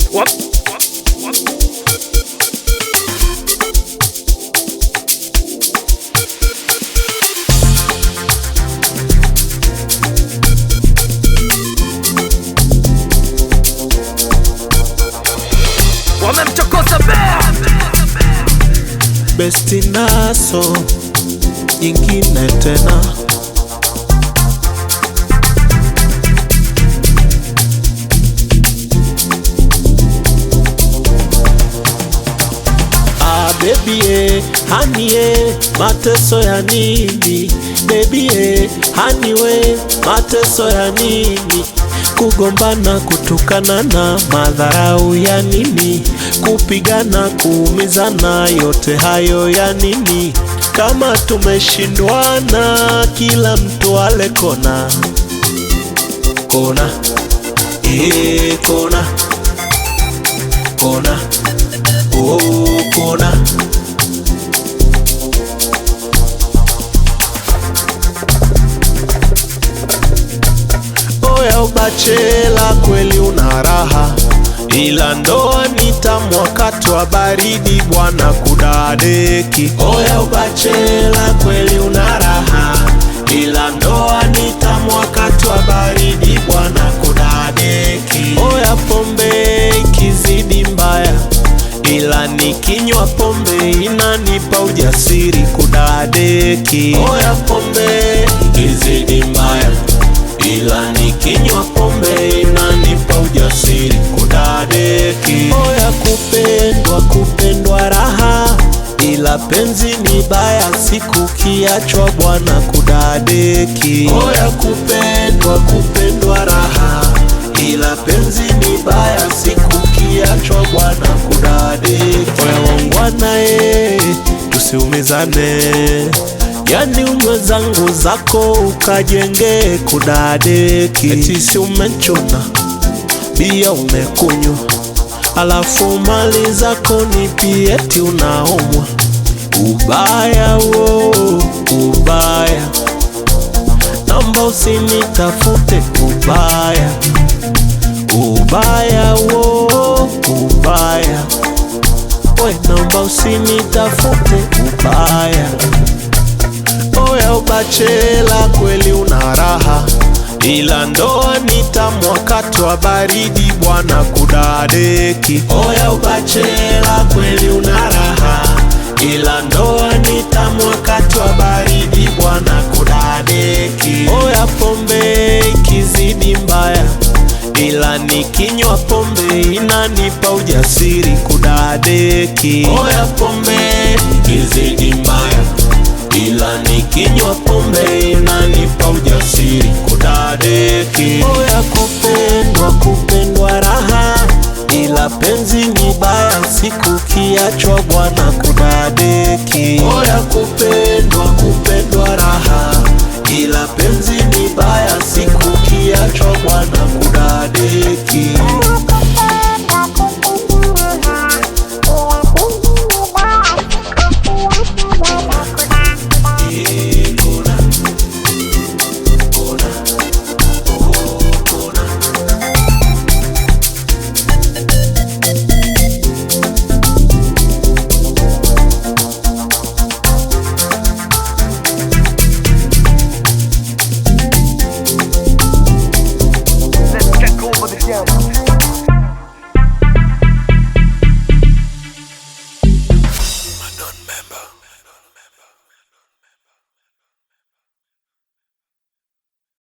Wap. Wamemchokoza Besti naso nyingine tena. Baby honey mateso ya nini? Baby honey mateso ya nini? Kugombana, kutukana na madharau ya nini? Kupigana, kuumizana, yote hayo ya nini? Kama tumeshindwana, kila mtu ale kona. Kona, kona, kona, oh kona. Oya ubachela kweli una raha, ila ndoa ni tamu wakati wa baridi bwana kudadeki. Oya ubachela kweli una raha, ila ndoa ni tamu wakati wa baridi bwana kudadeki. Oya pombe ikizidi mbaya, ila nikinywa pombe inanipa ujasiri kudadeki. Oya pombe ikizidi mbaya, ila nikinywa pombe inanipa ujasiri kudadeki. Oya kupendwa, kupendwa raha, ila penzi ni baya siku kiachwa bwana kudadeki. Oya kupendwa, kupendwa raha, ila penzi ni baya siku kiachwa bwana kudadeki. Oya wangwana tusiumizane, yani unywe zangu zako ukajenge kudadeki. Eti si umechuna bia umekunywa, alafu mali zako nipi eti unaumwa. Ubaya wo, ubaya, namba usinitafute ubaya. Ubaya wo, ubaya, we namba usinitafute ubaya. Oya ubachela kweli una raha, ila ndoa ni tamu wakati wa baridi bwana kudadeki. Oya ubachela kweli una raha, ila ndoa ni tamu wakati wa baridi bwana kudadeki. Oya pombe ikizidi mbaya, ila nikinywa pombe inanipa ujasiri kudadeki. Oya pombe ikizidi mbaya, ila nikinywa pombe inanipa ujasiri kudadeki. Oya kupendwa, kupendwa raha, ila penzi ni baya siku kiachwa bwana kudadeki. Oya kupendwa, kupendwa raha, ila penzi ni baya siku kiachwa bwana kudadeki.